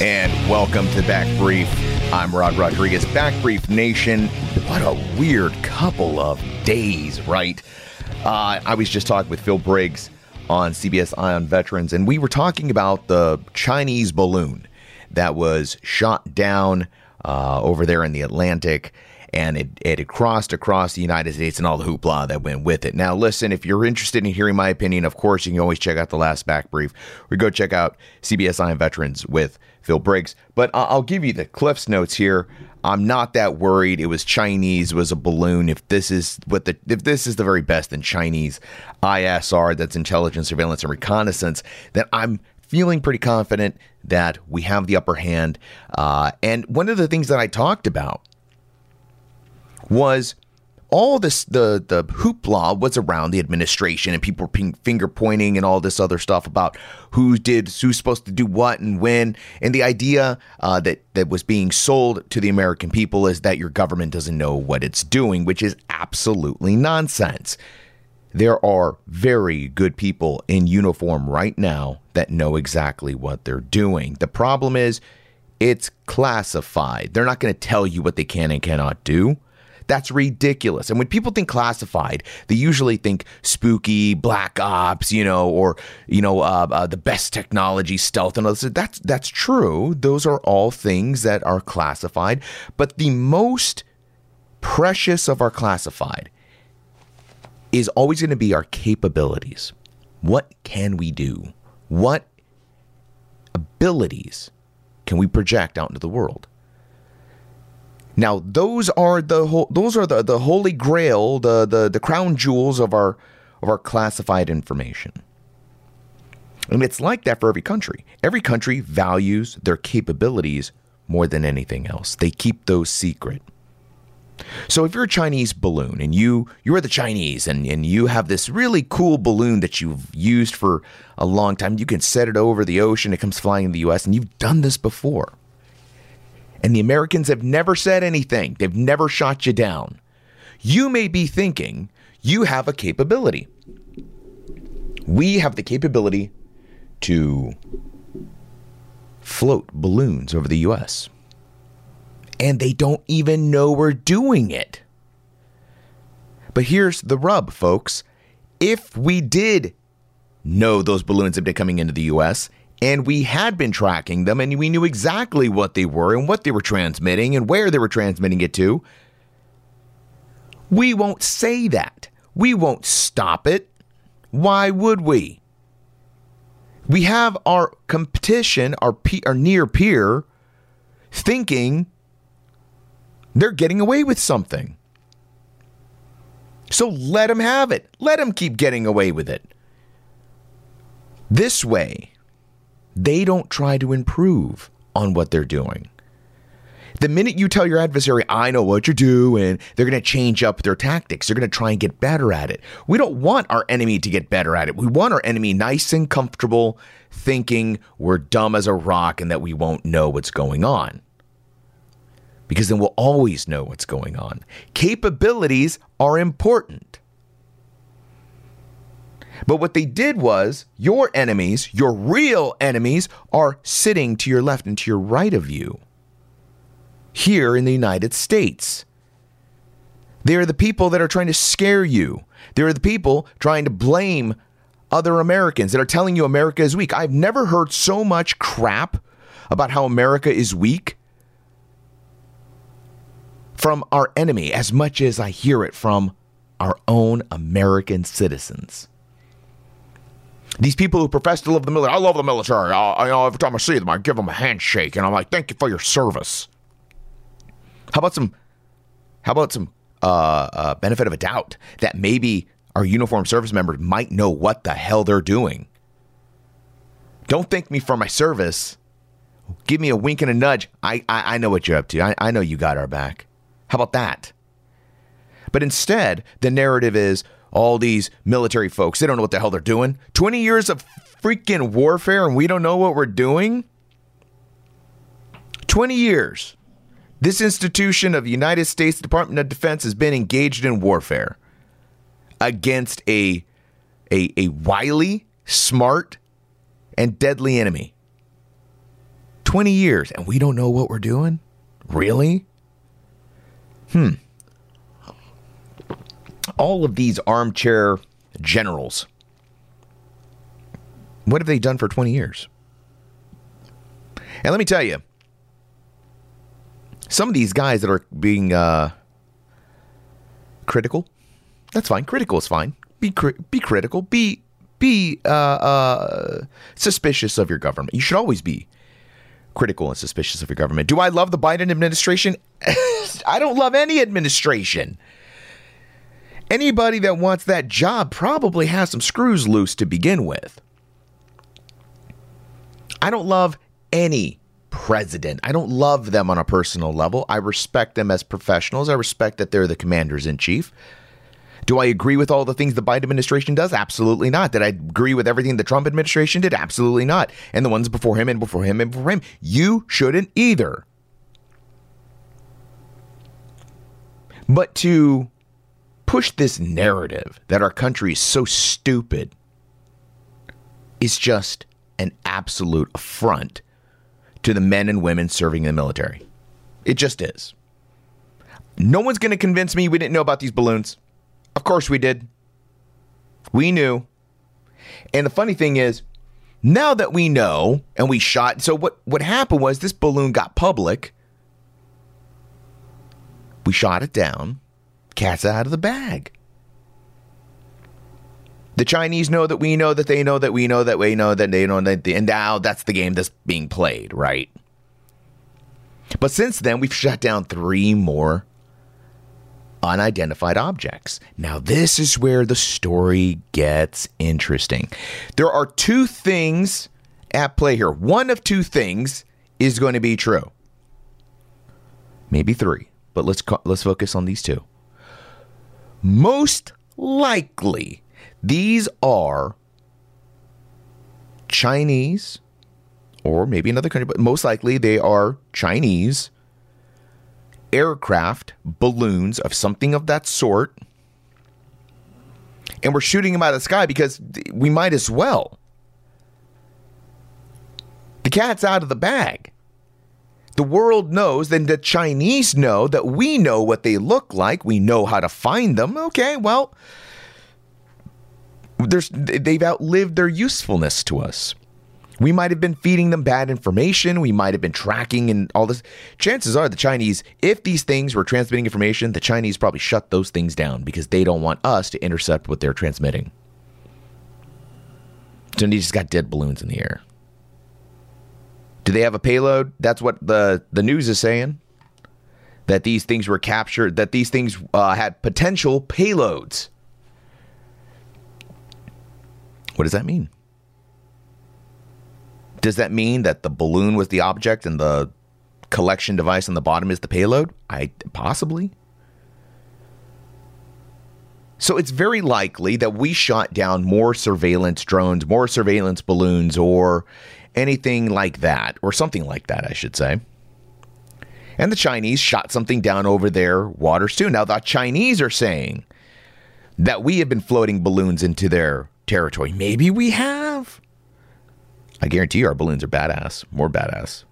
And welcome to Back Brief. I'm Rod Rodriguez. Back Brief Nation. What a weird couple of days, right? I was just talking with Phil Briggs on CBS Eye on Veterans, and we were talking about the Chinese balloon that was shot down over there in the Atlantic, and it had crossed across the United States and all the hoopla that went with it. Now, listen, if you're interested in hearing my opinion, of course, you can always check out the last Back Brief, or go check out CBS Eye on Veterans with Phil Briggs. But I'll give you the Cliff's Notes here. I'm not that worried. It was Chinese, it was a balloon. If this is the very best in Chinese ISR, that's intelligence, surveillance, and reconnaissance, then I'm feeling pretty confident that we have the upper hand. And one of the things that I talked about was all this, the hoopla was around the administration, and people were finger pointing and all this other stuff about who's supposed to do what and when. And the idea that was being sold to the American people is that your government doesn't know what it's doing, which is absolutely nonsense. There are very good people in uniform right now that know exactly what they're doing. The problem is it's classified. They're not going to tell you what they can and cannot do. That's ridiculous. And when people think classified, they usually think spooky, black ops, or the best technology, stealth, and all this. That's true. Those are all things that are classified. But the most precious of our classified is always going to be our capabilities. What can we do? What abilities can we project out into the world? Now, those are the holy grail, the crown jewels of our classified information. And it's like that for every country. Every country values their capabilities more than anything else. They keep those secret. So if you're a Chinese balloon and you're the Chinese and you have this really cool balloon that you've used for a long time, you can set it over the ocean, it comes flying in the U.S., and you've done this before. And the Americans have never said anything. They've never shot you down. You may be thinking you have a capability. We have the capability to float balloons over the U.S., and they don't even know we're doing it. But here's the rub, folks. If we did know those balloons had been coming into the U.S., and we had been tracking them, and we knew exactly what they were and what they were transmitting and where they were transmitting it to, we won't say that. We won't stop it. Why would we? We have our competition, our near peer, thinking they're getting away with something. So let them have it. Let them keep getting away with it. This way, they don't try to improve on what they're doing. The minute you tell your adversary, I know what you're doing, they're going to change up their tactics. They're going to try and get better at it. We don't want our enemy to get better at it. We want our enemy nice and comfortable, thinking we're dumb as a rock and that we won't know what's going on. Because then we'll always know what's going on. Capabilities are important. But what they did was, your enemies, your real enemies, are sitting to your left and to your right of you. Here in the United States. They're the people that are trying to scare you. They're the people trying to blame other Americans that are telling you America is weak. I've never heard so much crap about how America is weak from our enemy as much as I hear it from our own American citizens. These people who profess to love the military. I love the military. Every time I see them, I give them a handshake, and I'm like, thank you for your service. How about some benefit of a doubt that maybe our uniformed service members might know what the hell they're doing? Don't thank me for my service. Give me a wink and a nudge. I know what you're up to. I know you got our back. How about that? But instead, the narrative is all these military folks, they don't know what the hell they're doing. 20 years of freaking warfare and we don't know what we're doing? 20 years. This institution of the United States Department of Defense has been engaged in warfare against a wily, smart, and deadly enemy. 20 years, and we don't know what we're doing? Really? All of these armchair generals, what have they done for 20 years? And let me tell you, some of these guys that are being critical, that's fine. Critical is fine. Be critical. Be suspicious of your government. You should always be critical and suspicious of your government. Do I love the Biden administration? I don't love any administration. Anybody that wants that job probably has some screws loose to begin with. I don't love any president. I don't love them on a personal level. I respect them as professionals. I respect that they're the commanders in chief. Do I agree with all the things the Biden administration does? Absolutely not. Did I agree with everything the Trump administration did? Absolutely not. And the ones before him and before him and before him. You shouldn't either. But to push this narrative that our country is so stupid is just an absolute affront to the men and women serving in the military. It just is. No one's going to convince me we didn't know about these balloons. Of course we did. We knew. And the funny thing is, now that we know and we shot, so what happened was this balloon got public. We shot it down. Cat's out of the bag. The Chinese know that we know that they know that we know that we know that they know that and now that's the game that's being played, right? But since then, we've shot down 3 more unidentified objects. Now, this is where the story gets interesting. There are 2 things at play here. One of 2 things is going to be true. Maybe 3, but let's focus on these 2. Most likely, these are Chinese, or maybe another country, but most likely they are Chinese aircraft, balloons of something of that sort. And we're shooting them out of the sky because we might as well. The cat's out of the bag. The world knows, then the Chinese know that we know what they look like. We know how to find them. Okay, well, they've outlived their usefulness to us. We might have been feeding them bad information. We might have been tracking and all this. Chances are the Chinese, if these things were transmitting information, the Chinese probably shut those things down because they don't want us to intercept what they're transmitting. So they just got dead balloons in the air. Do they have a payload? That's what the news is saying. That these things were captured, that these things had potential payloads. What does that mean? Does that mean that the balloon was the object and the collection device on the bottom is the payload? Possibly. So it's very likely that we shot down more surveillance drones, more surveillance balloons, or anything like that, or something like that, I should say. And the Chinese shot something down over their waters too. Now, the Chinese are saying that we have been floating balloons into their territory. Maybe we have. I guarantee you our balloons are badass. More badass.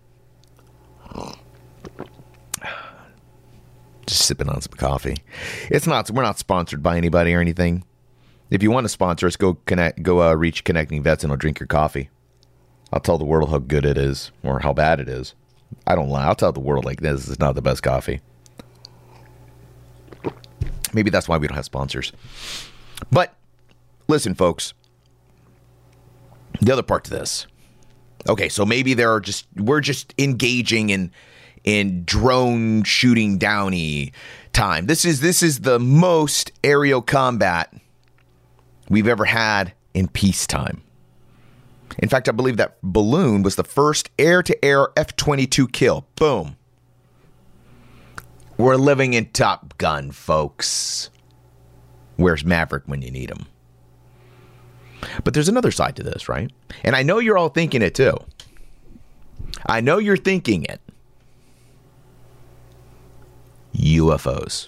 Just sipping on some coffee. We're not sponsored by anybody or anything. If you want to sponsor us, go reach Connecting Vets and I'll drink your coffee. I'll tell the world how good it is or how bad it is. I don't lie. I'll tell the world like this is not the best coffee. Maybe that's why we don't have sponsors. But listen, folks. The other part to this. Okay, so maybe we're just engaging in drone shooting downy time. This is the most aerial combat we've ever had in peacetime. In fact, I believe that balloon was the first air-to-air F-22 kill. Boom. We're living in Top Gun, folks. Where's Maverick when you need him? But there's another side to this, right? And I know you're all thinking it too. I know you're thinking it. UFOs.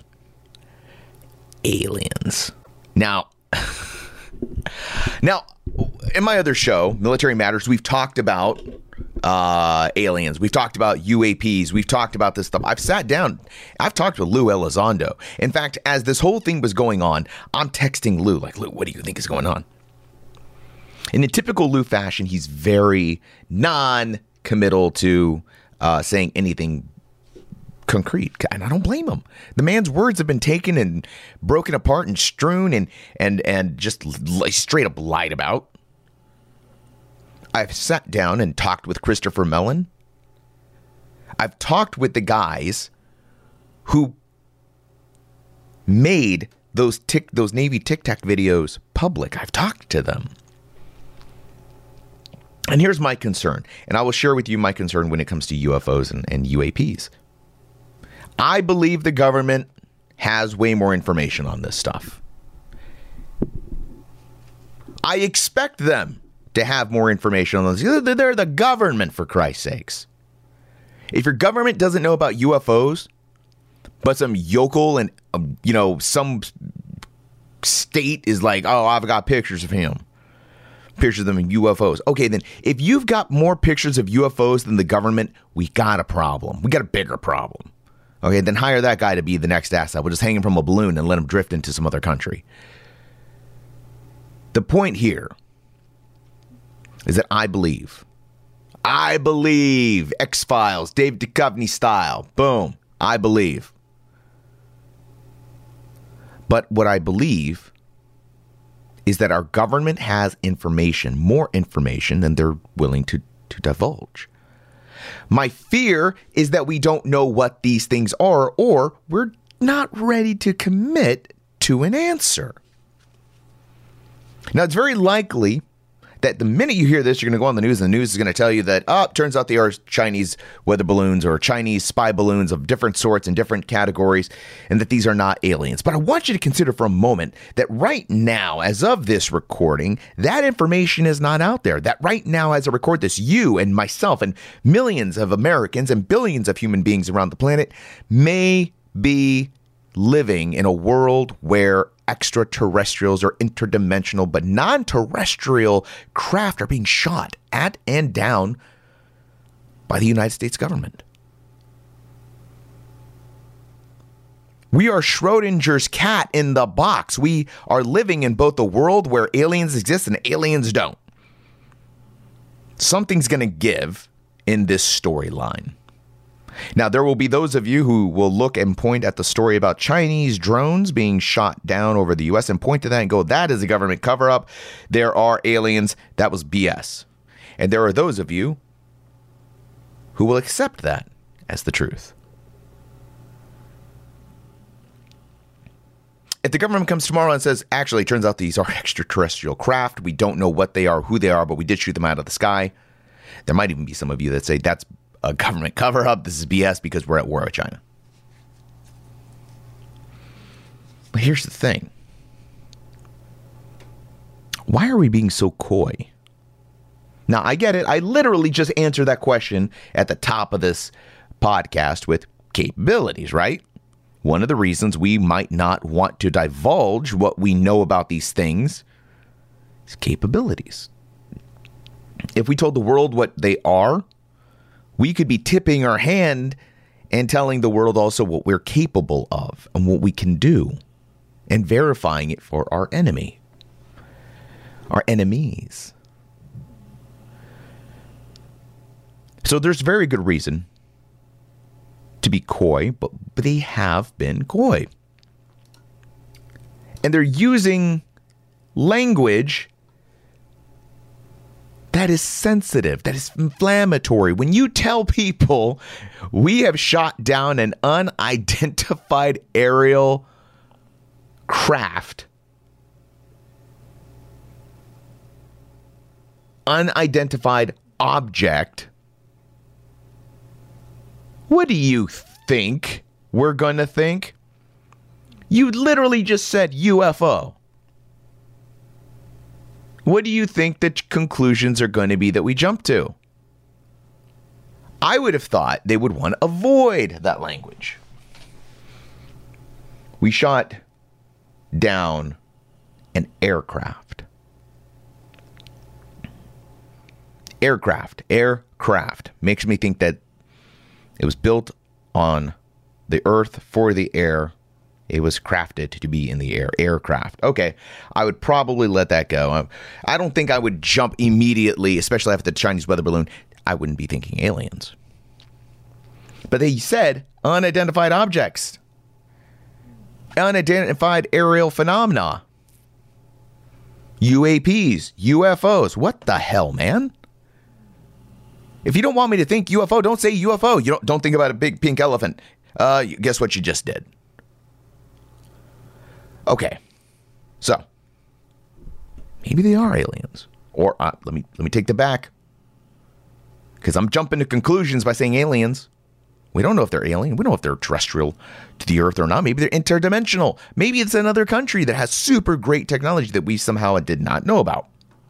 Aliens. Now, in my other show, Military Matters, we've talked about aliens. We've talked about UAPs. We've talked about this stuff. I've sat down. I've talked with Lou Elizondo. In fact, as this whole thing was going on, I'm texting Lou, like, Lou, what do you think is going on? In a typical Lou fashion, he's very non-committal to saying anything concrete, and I don't blame him. The man's words have been taken and broken apart and strewn and just straight up lied about. I've sat down and talked with Christopher Mellon. I've talked with the guys who made those Navy Tic Tac videos public. I've talked to them. And here's my concern, and I will share with you my concern when it comes to UFOs and UAPs. I believe the government has way more information on this stuff. I expect them to have more information on this. They're the government, for Christ's sakes. If your government doesn't know about UFOs, but some yokel and, some state is like, oh, I've got pictures of him. Pictures of them in UFOs. Okay, then if you've got more pictures of UFOs than the government, we got a problem. We got a bigger problem. Okay, then hire that guy to be the next asset. We'll just hang him from a balloon and let him drift into some other country. The point here is that I believe, X-Files, Dave Duchovny style, boom, I believe. But what I believe is that our government has information, more information than they're willing to divulge. My fear is that we don't know what these things are, or we're not ready to commit to an answer. Now, it's very likely that the minute you hear this, you're going to go on the news, and the news is going to tell you that, it turns out they are Chinese weather balloons or Chinese spy balloons of different sorts and different categories, and that these are not aliens. But I want you to consider for a moment that right now, as of this recording, that information is not out there. That right now, as I record this, you and myself and millions of Americans and billions of human beings around the planet may be living in a world where extraterrestrials or interdimensional but non-terrestrial craft are being shot at and down by the United States government. We are Schrodinger's cat in the box. We are living in both a world where aliens exist and aliens don't. Something's going to give in this storyline. Now, there will be those of you who will look and point at the story about Chinese drones being shot down over the U.S. and point to that and go, that is a government cover-up. There are aliens. That was BS. And there are those of you who will accept that as the truth. If the government comes tomorrow and says, actually, it turns out these are extraterrestrial craft. We don't know what they are, who they are, but we did shoot them out of the sky. There might even be some of you that say that's a government cover-up. This is BS because we're at war with China. But here's the thing. Why are we being so coy? Now, I get it. I literally just answered that question at the top of this podcast with capabilities, right? One of the reasons we might not want to divulge what we know about these things is capabilities. If we told the world what they are, we could be tipping our hand and telling the world also what we're capable of and what we can do and verifying it for our enemy, our enemies. So there's very good reason to be coy, but they have been coy. And they're using language that is sensitive, that is inflammatory. When you tell people we have shot down an unidentified aerial craft, unidentified object, what do you think we're going to think? You literally just said UFO. What do you think the conclusions are going to be that we jump to? I would have thought they would want to avoid that language. We shot down an aircraft. Aircraft makes me think that it was built on the earth for the air. It was crafted to be in the air. Aircraft. Okay, I would probably let that go. I don't think I would jump immediately, especially after the Chinese weather balloon. I wouldn't be thinking aliens. But they said unidentified objects. Unidentified aerial phenomena. UAPs. UFOs. What the hell, man? If you don't want me to think UFO, don't say UFO. You don't think about a big pink elephant. Guess what you just did? Okay, so maybe they are aliens, or let me take that back, because I'm jumping to conclusions by saying aliens. We don't know if they're alien. We don't know if they're terrestrial to the Earth or not. Maybe they're interdimensional. Maybe it's another country that has super great technology that we somehow did not know about.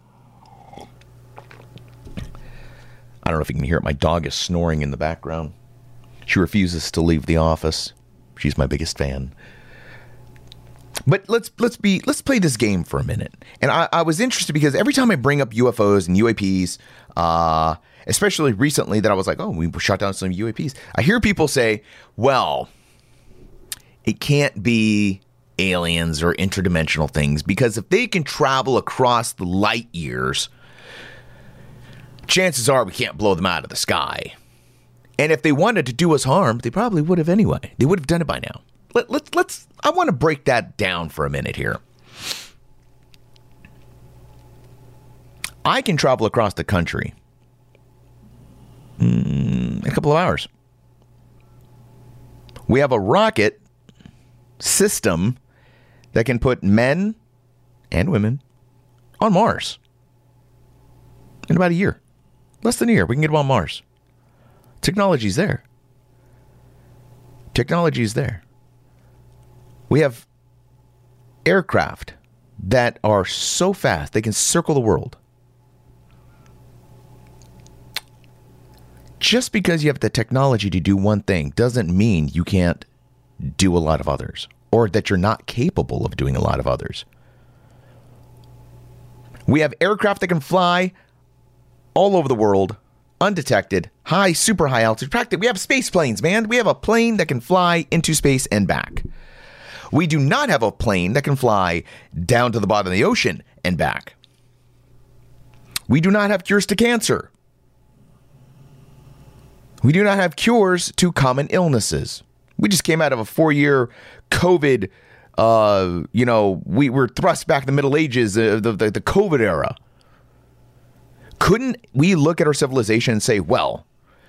I don't know if you can hear it. My dog is snoring in the background. She refuses to leave the office. She's my biggest fan. But let's play this game for a minute. And I was interested because every time I bring up UFOs and UAPs, especially recently that I was like, oh, we shot down some UAPs. I hear people say, well, it can't be aliens or interdimensional things because if they can travel across the light years, chances are we can't blow them out of the sky. And if they wanted to do us harm, they probably would have anyway. They would have done it by now. Let's. I want to break that down for a minute here. I can travel across the country in a couple of hours. We have a rocket system that can put men and women on Mars in about a year. Less than a year, we can get them on Mars. Technology's there. Technology's there. We have aircraft that are so fast they can circle the world. Just because you have the technology to do one thing doesn't mean you can't do a lot of others, or that you're not capable of doing a lot of others. We have aircraft that can fly all over the world, undetected, super high altitude. We have space planes, man. We have a plane that can fly into space and back. We do not have a plane that can fly down to the bottom of the ocean and back. We do not have cures to cancer. We do not have cures to common illnesses. We just came out of a 4-year COVID, we were thrust back in the Middle Ages, the COVID era. Couldn't we look at our civilization and say, well,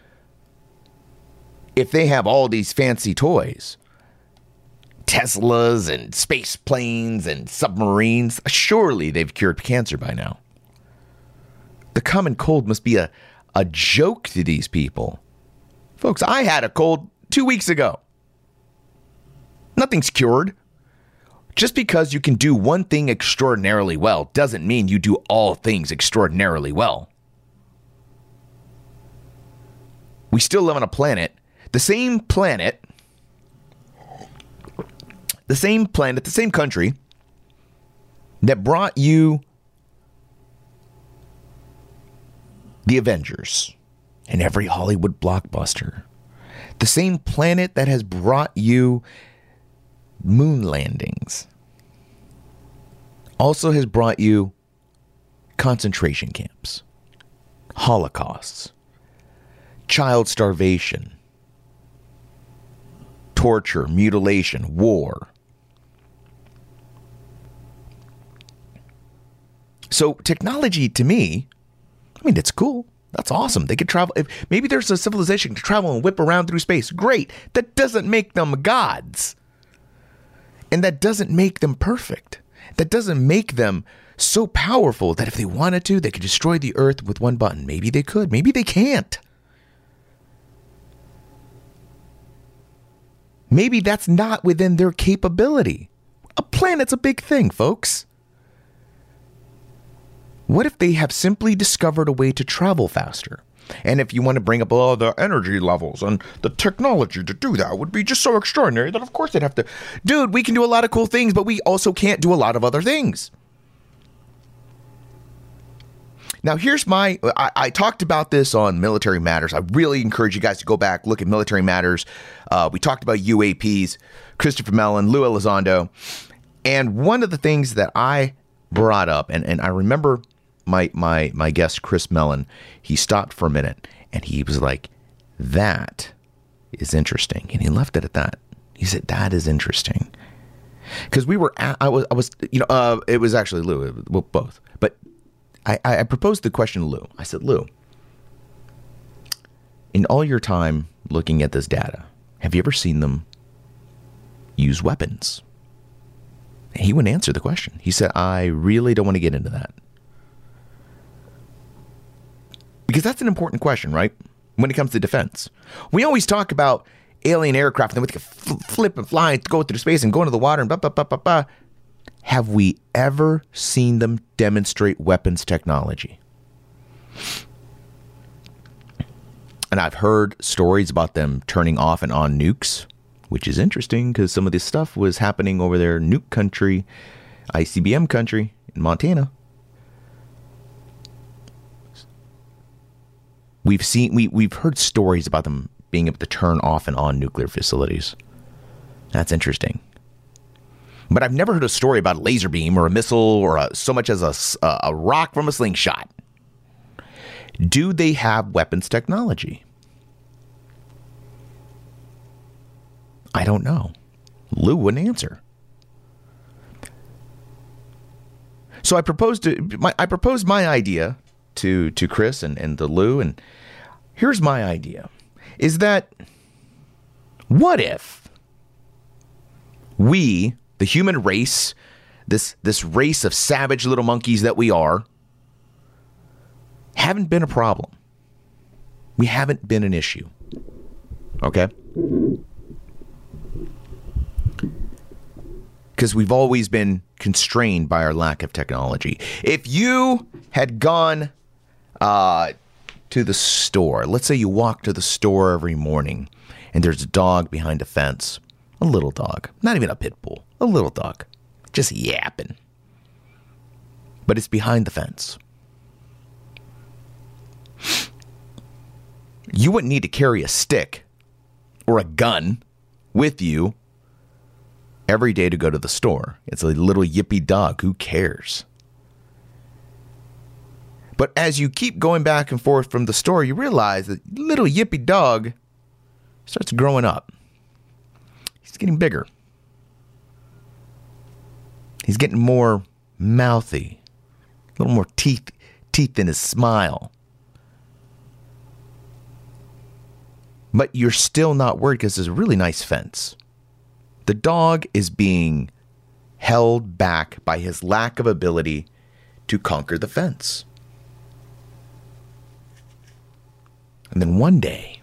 if they have all these fancy toys, Teslas and space planes and submarines, surely they've cured cancer by now. The common cold must be a joke to these people. Folks, I had a cold 2 weeks ago. Nothing's cured. Just because you can do one thing extraordinarily well doesn't mean you do all things extraordinarily well. We still live on a planet, the same country that brought you the Avengers and every Hollywood blockbuster. The same planet that has brought you moon landings also has brought you concentration camps, holocausts, child starvation, torture, mutilation, war. So technology to me, it's cool. That's awesome. They could travel. Maybe there's a civilization to travel and whip around through space. Great. That doesn't make them gods. And that doesn't make them perfect. That doesn't make them so powerful that if they wanted to, they could destroy the earth with one button. Maybe they could. Maybe they can't. Maybe that's not within their capability. A planet's a big thing, folks. What if they have simply discovered a way to travel faster? And if you want to bring up all the energy levels and the technology to do that would be just so extraordinary that of course they'd have to... Dude, we can do a lot of cool things, but we also can't do a lot of other things. Now, here's I talked about this on Military Matters. I really encourage you guys to go back, look at Military Matters. We talked about UAPs, Christopher Mellon, Lou Elizondo. And one of the things that I brought up, and I remember my guest, Chris Mellon, he stopped for a minute and he was like, that is interesting. And he left it at that. He said, that is interesting. Because it was actually Lou, well, both. But I proposed the question to Lou. I said, Lou, in all your time looking at this data, have you ever seen them use weapons? And he wouldn't answer the question. He said, I really don't want to get into that. Because that's an important question, right? When it comes to defense. We always talk about alien aircraft, and then we can flip and fly and go through space and go into the water and blah, blah, blah, blah, blah. Have we ever seen them demonstrate weapons technology? And I've heard stories about them turning off and on nukes, which is interesting because some of this stuff was happening over there, nuke country, ICBM country in Montana. We've heard stories about them being able to turn off and on nuclear facilities. That's interesting. But I've never heard a story about a laser beam or a missile or so much as a rock from a slingshot. Do they have weapons technology? I don't know. Lou wouldn't answer. So I proposed my idea to Chris and to Lou, and here's my idea. Is that, what if we, the human race, this race of savage little monkeys that we are, haven't been a problem? We haven't been an issue. Okay? Because we've always been constrained by our lack of technology. If you had gone to the store, let's say you walk to the store every morning and there's a dog behind a fence, a little dog, not even a pit bull, a little dog, just yapping. But it's behind the fence. You wouldn't need to carry a stick or a gun with you every day to go to the store. It's a little yippy dog. Who cares? But as you keep going back and forth from the store, you realize that little yippy dog starts growing up. He's getting bigger. He's getting more mouthy, a little more teeth in his smile. But you're still not worried because there's a really nice fence. The dog is being held back by his lack of ability to conquer the fence. And then one day,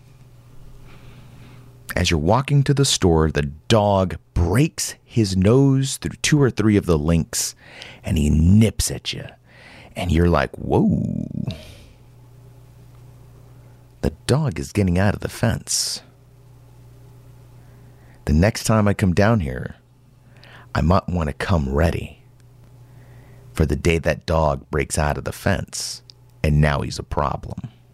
as you're walking to the store, the dog breaks his nose through 2 or 3 of the links and he nips at you. And you're like, whoa. The dog is getting out of the fence. The next time I come down here, I might want to come ready for the day that dog breaks out of the fence and now he's a problem.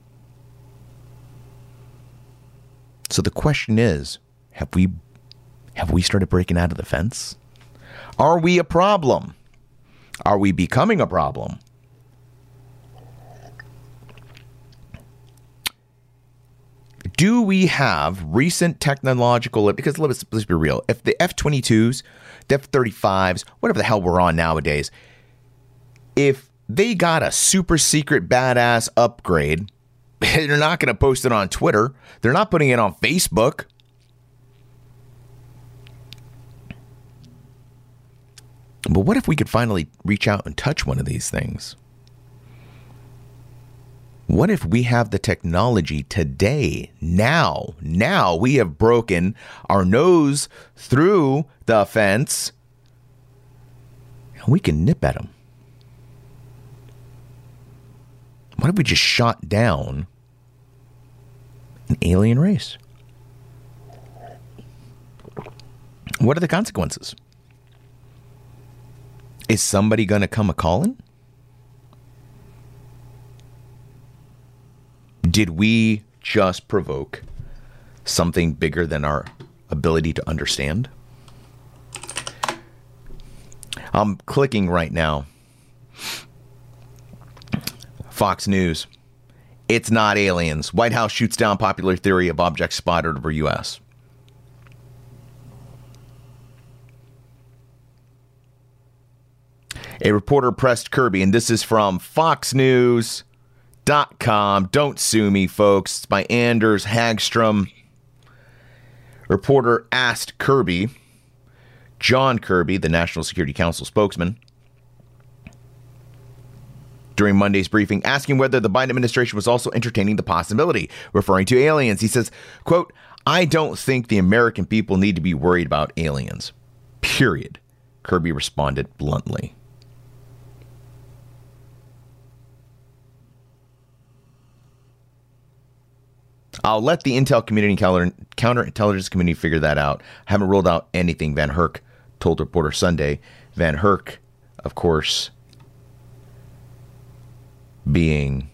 So the question is, have we started breaking out of the fence? Are we a problem? Are we becoming a problem? Do we have recent technological, because let's be real, if the F-22s, the F-35s, whatever the hell we're on nowadays, if they got a super secret badass upgrade, they're not going to post it on Twitter. They're not putting it on Facebook. But what if we could finally reach out and touch one of these things? What if we have the technology today, now we have broken our nose through the fence and we can nip at them? What if we just shot down an alien race? What are the consequences? Is somebody going to come a-calling? Did we just provoke something bigger than our ability to understand? I'm clicking right now. Fox News. It's not aliens. White House shoots down popular theory of objects spotted over U.S. A reporter pressed Kirby, and this is from FoxNews.com. Don't sue me, folks. It's by Anders Hagstrom. Reporter asked Kirby, John Kirby, the National Security Council spokesman, during Monday's briefing, asking whether the Biden administration was also entertaining the possibility, referring to aliens. He says, quote, I don't think the American people need to be worried about aliens, period. Kirby responded bluntly. I'll let the intel community and counterintelligence community figure that out. I haven't ruled out anything, Van Herk told Reporter Sunday. Van Herk, of course, being...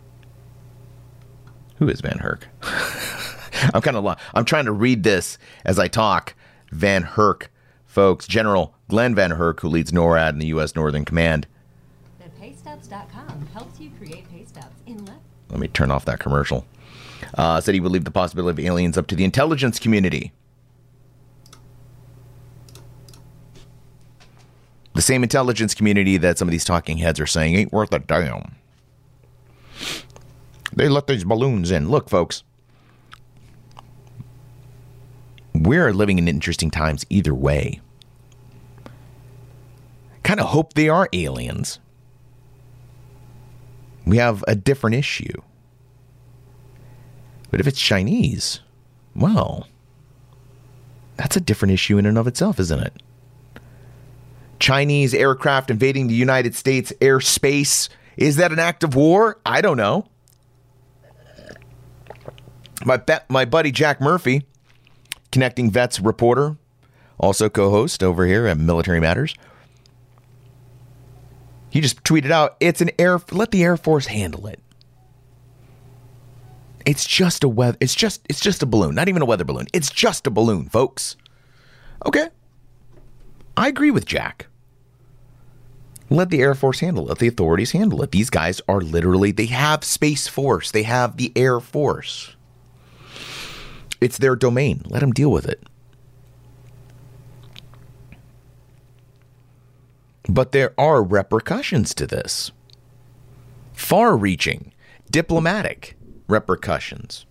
Who is Van Herk? I'm trying to read this as I talk. Van Herk, folks. General Glenn Van Herk, who leads NORAD in the U.S. Northern Command. ThePaystubs.com helps you create pay stubs in less. Let me turn off that commercial. Said he would leave the possibility of aliens up to the intelligence community. The same intelligence community that some of these talking heads are saying ain't worth a damn. They let these balloons in. Look, folks, we're living in interesting times either way. Kind of hope they are aliens. We have a different issue. But if it's Chinese, well, that's a different issue in and of itself, isn't it? Chinese aircraft invading the United States airspace. Is that an act of war? I don't know. My buddy Jack Murphy, Connecting Vets reporter, also co-host over here at Military Matters, he just tweeted out, let the Air Force handle it. It's just a balloon, not even a weather balloon. It's just a balloon, folks. Okay. I agree with Jack. Let the Air Force handle it. Let the authorities handle it. These guys are literally, they have Space Force. They have the Air Force. It's their domain. Let them deal with it. But there are repercussions to this. Far-reaching, diplomatic repercussions.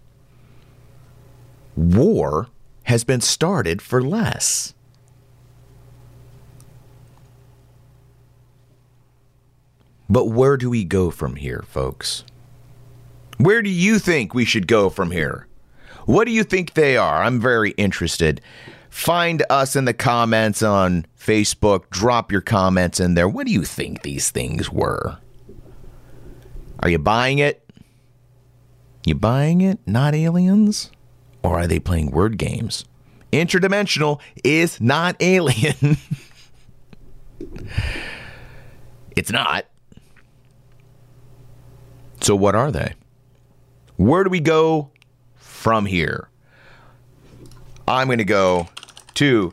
War has been started for less. But where do we go from here, folks? Where do you think we should go from here? What do you think they are? I'm very interested. Find us in the comments on Facebook. Drop your comments in there. What do you think these things were? Are you buying it? You buying it? Not aliens? Or are they playing word games? Interdimensional is not alien. It's not. So what are they? Where do we go from here? I'm going to go to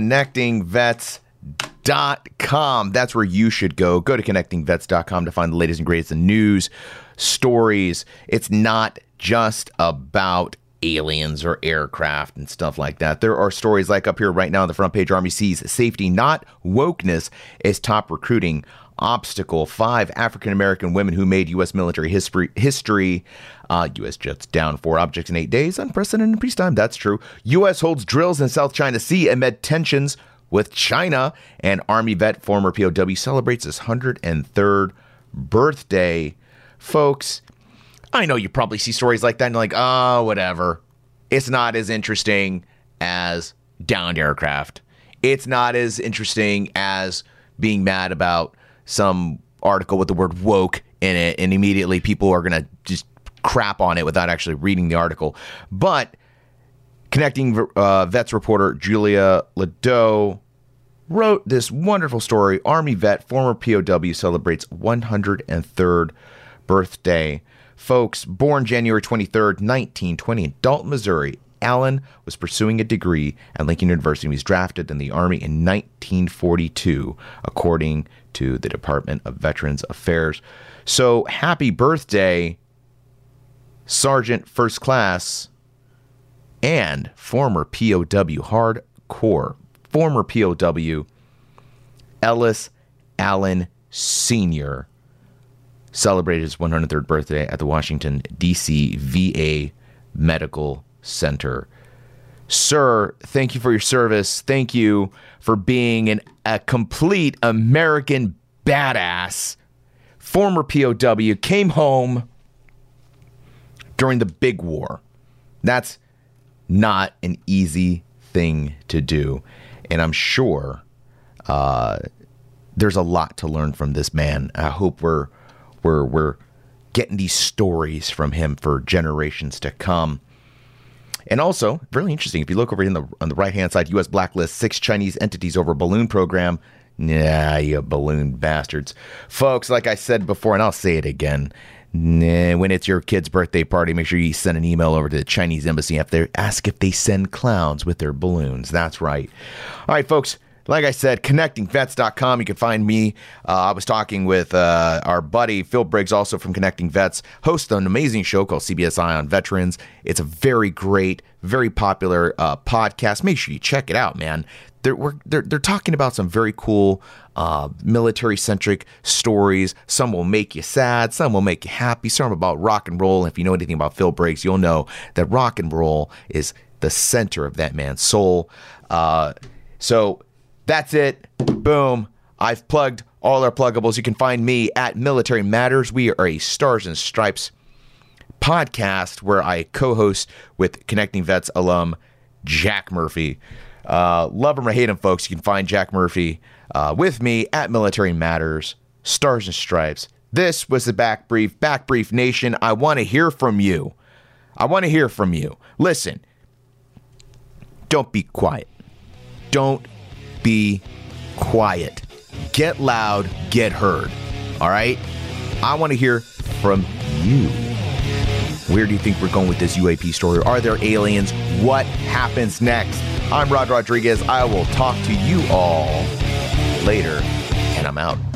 connectingvets.com. That's where you should go. Go to connectingvets.com to find the latest and greatest in news, stories. It's not just about aliens or aircraft and stuff like that. There are stories like up here right now on the front page. Army sees safety, not wokeness, as top recruiting obstacle. 5 African-American women who made U.S. military history. U.S. jets down 4 objects in 8 days. Unprecedented peacetime. That's true. U.S. holds drills in South China Sea amid tensions with China. And Army vet, former POW, celebrates his 103rd birthday. Folks, I know you probably see stories like that and you're like, oh, whatever. It's not as interesting as downed aircraft. It's not as interesting as being mad about some article with the word woke in it, and immediately people are going to just crap on it without actually reading the article. But Connecting Vets reporter Julia Ladeau wrote this wonderful story. Army vet, former POW, celebrates 103rd birthday. Folks, born January 23rd, 1920 in Dalton, Missouri, Allen was pursuing a degree at Lincoln University. He was drafted in the Army in 1942, according to the Department of Veterans Affairs. So happy birthday, Sergeant First Class and former POW, hardcore, former POW, Ellis Allen Sr. celebrated his 103rd birthday at the Washington, D.C. VA Medical Center. Sir, thank you for your service. Thank you for being a complete American badass. Former POW, came home during the big war. That's not an easy thing to do. And I'm sure there's a lot to learn from this man. I hope we're getting these stories from him for generations to come. And also, really interesting, if you look over on the right-hand side, U.S. blacklists 6 Chinese entities over balloon program. Nah, you balloon bastards. Folks, like I said before, and I'll say it again, when it's your kid's birthday party, make sure you send an email over to the Chinese embassy. Ask if they send clowns with their balloons. That's right. All right, folks. Like I said, connectingvets.com. You can find me. I was talking with our buddy Phil Briggs, also from Connecting Vets, hosts an amazing show called CBS Eye on Veterans. It's a very great, very popular podcast. Make sure you check it out, man. They're talking about some very cool military-centric stories. Some will make you sad. Some will make you happy. Some about rock and roll. If you know anything about Phil Briggs, you'll know that rock and roll is the center of that man's soul. So that's it. Boom. I've plugged all our pluggables. You can find me at Military Matters. We are a Stars and Stripes podcast where I co-host with Connecting Vets alum Jack Murphy. Love him or hate him, folks. You can find Jack Murphy with me at Military Matters, Stars and Stripes. This was the Back Brief. Back Brief Nation, I want to hear from you. Listen, don't be quiet. Don't be quiet. Get loud, get heard. All right? I want to hear from you. Where do you think we're going with this UAP story? Are there aliens? What happens next? I'm Rod Rodriguez. I will talk to you all later, and I'm out.